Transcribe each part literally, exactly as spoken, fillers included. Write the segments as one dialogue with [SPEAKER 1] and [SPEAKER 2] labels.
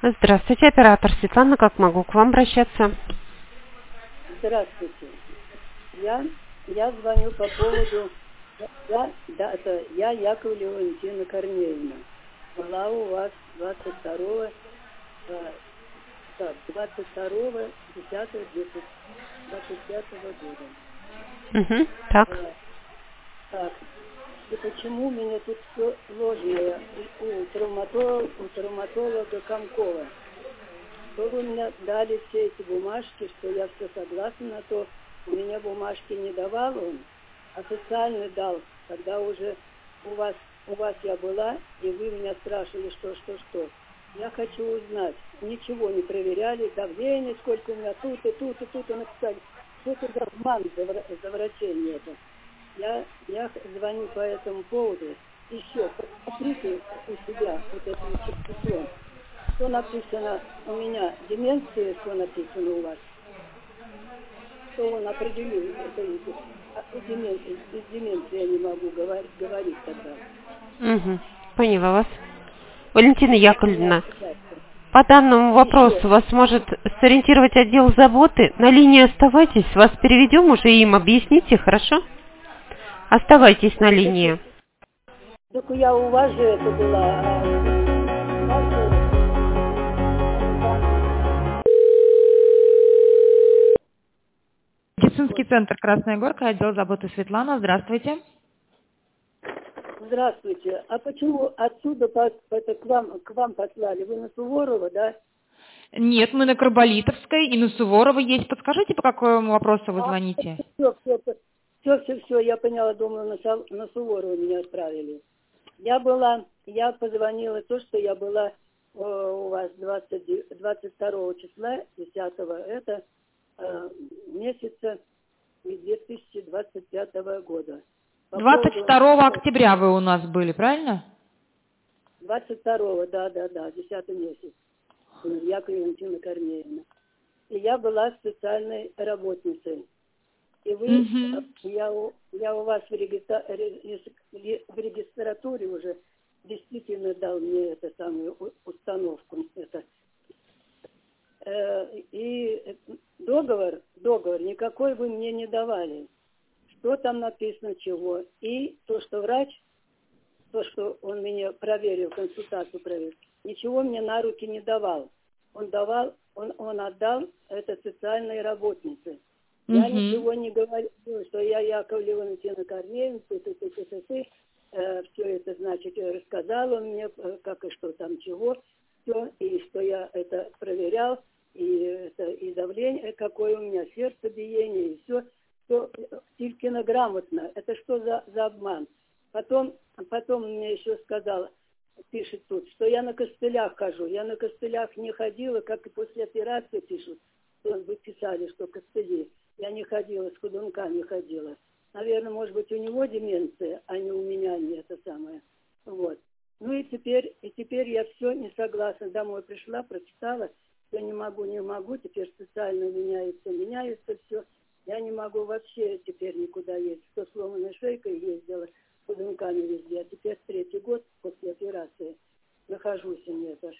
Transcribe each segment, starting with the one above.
[SPEAKER 1] Здравствуйте, оператор Светлана, как могу к вам обращаться?
[SPEAKER 2] Здравствуйте. Я, я звоню по поводу... Я, да, это я Яковлева Валентина Корнеевна. Была у вас двадцать второго, э, так, двадцать второго десятого двадцать пятого года.
[SPEAKER 1] Угу, так.
[SPEAKER 2] Э, так. И почему у меня тут все ложное у травматолога, у травматолога Комкова? Что вы мне дали все эти бумажки, что я все согласна на то, у меня бумажки не давал он, официально дал, когда уже у вас, у вас я была, и вы меня спрашивали, что, что, что. Я хочу узнать, ничего не проверяли, давление, сколько у меня тут, и тут, и тут, и написали, что это за обман, заврачение это. Я, я звоню по этому поводу. Еще посмотрите у себя вот это число. Что написано у меня? Деменция, что написано у вас? Что он определил? Это из, из, деменции, из деменции я не могу говорить, говорить тогда.
[SPEAKER 1] Угу, поняла вас. Валентина Яковлевна,
[SPEAKER 2] Я,
[SPEAKER 1] по данному вопросу
[SPEAKER 2] еще.
[SPEAKER 1] вас может сориентировать отдел заботы. На линии оставайтесь, вас переведем, уже им объясните, хорошо? Оставайтесь на линии.
[SPEAKER 2] Только я у вас же это была.
[SPEAKER 3] Медицинский центр «Красная Горка», отдел заботы Светлана. Здравствуйте.
[SPEAKER 2] Здравствуйте. А почему отсюда по, это, к, вам, к вам послали? Вы на Суворова, да?
[SPEAKER 3] Нет, мы на Карболитовской и на Суворова есть. Подскажите, по какому вопросу вы
[SPEAKER 2] А,
[SPEAKER 3] звоните?
[SPEAKER 2] Все, все, все, все, все, я поняла, думаю, на, Сал- на Суворова меня отправили. Я была, я позвонила то, что я была э, у вас двадцать, двадцать второго числа, десятого это, э, месяца две тысячи двадцать пятого года. По
[SPEAKER 3] двадцать
[SPEAKER 2] поводу-
[SPEAKER 3] второго октября вы у нас были, правильно?
[SPEAKER 2] двадцать второго, да, да, да, десятый месяц. Яковлева Валентина Корнеевна. И я была специальной работницей. И вы,
[SPEAKER 3] Угу.
[SPEAKER 2] я, у- я у вас в, регистра, в регистратуре уже действительно дал мне эту самую установку. Это. Э, и договор, договор никакой вы мне не давали. Что там написано, чего. И то, что врач, то, что он меня проверил, консультацию проверил, ничего мне на руки не давал. Он давал, он, он отдал это социальной работнице. Я
[SPEAKER 3] Угу.
[SPEAKER 2] ничего не говорю, что я Яковлева Валентина Корнеевна, ты, ты, ты, ты, ты, ты. Э, все это, значит, рассказал он мне, как и что там, чего, все, и что я это проверял, и, это, и давление, какое у меня сердцебиение, и все, все Тилькина грамотно. Это что за, за обман? Потом, потом мне еще сказал, пишет тут, что я на костылях хожу. Я на костылях не ходила, как и после операции пишут. Вы писали, что костыли. Я не ходила, с ходунка не ходила. Наверное, может быть, у него деменция, а не у меня не это самое. Вот. Ну и теперь, и теперь я все не согласна. Домой пришла, прочитала, что не могу, не могу. Теперь специально меняется, меняется все. Я не могу вообще теперь никуда ездить. Что сломанной шейкой ездила, ходунками везде. А теперь третий год после операции нахожусь у меня даже.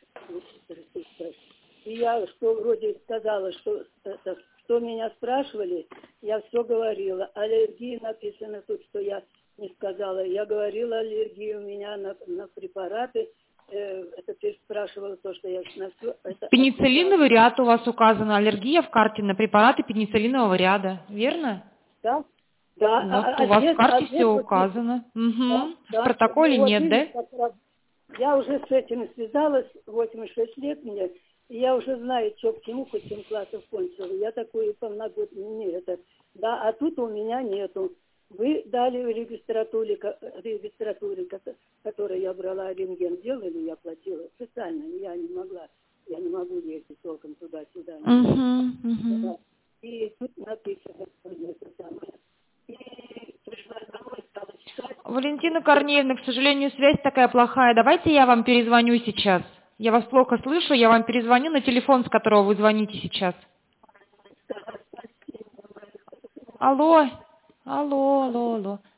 [SPEAKER 2] И я что вроде сказала, что это, что меня спрашивали, я все говорила. Аллергии написано тут, что я не сказала. Я говорила, аллергии у меня на, на препараты. Э, это ты спрашивала то, что я на все. Это
[SPEAKER 3] Пенициллиновый ряд у вас указано. Аллергия в карте на препараты пенициллинового ряда. Верно?
[SPEAKER 2] да? Да.
[SPEAKER 3] Вот
[SPEAKER 2] А, а
[SPEAKER 3] у вас
[SPEAKER 2] здесь,
[SPEAKER 3] в карте
[SPEAKER 2] а здесь
[SPEAKER 3] все
[SPEAKER 2] вот,
[SPEAKER 3] указано. Угу.
[SPEAKER 2] да,
[SPEAKER 3] В
[SPEAKER 2] да.
[SPEAKER 3] протоколе
[SPEAKER 2] Вот
[SPEAKER 3] нет,
[SPEAKER 2] видишь,
[SPEAKER 3] да?
[SPEAKER 2] как раз я уже с этим связалась, восемьдесят шесть лет мне, и я уже знаю, что к чему, хоть семь классов кончила. Я такой полногодный не это. Да, а тут у меня нету. Вы дали в регистратуре, ко- регистратуре, ко- которой я брала рентген, делали, я платила специально, я не могла, я не могу ездить толком туда-сюда.
[SPEAKER 3] Угу. Угу.
[SPEAKER 2] Да. И тут написано, что это самое. И пришла домой, стала читать.
[SPEAKER 3] Валентина Корнеевна, к сожалению, связь такая плохая. Давайте я вам перезвоню сейчас. Я вас плохо слышу, я вам перезвоню на телефон, с которого вы звоните сейчас. Алло, алло, алло, алло.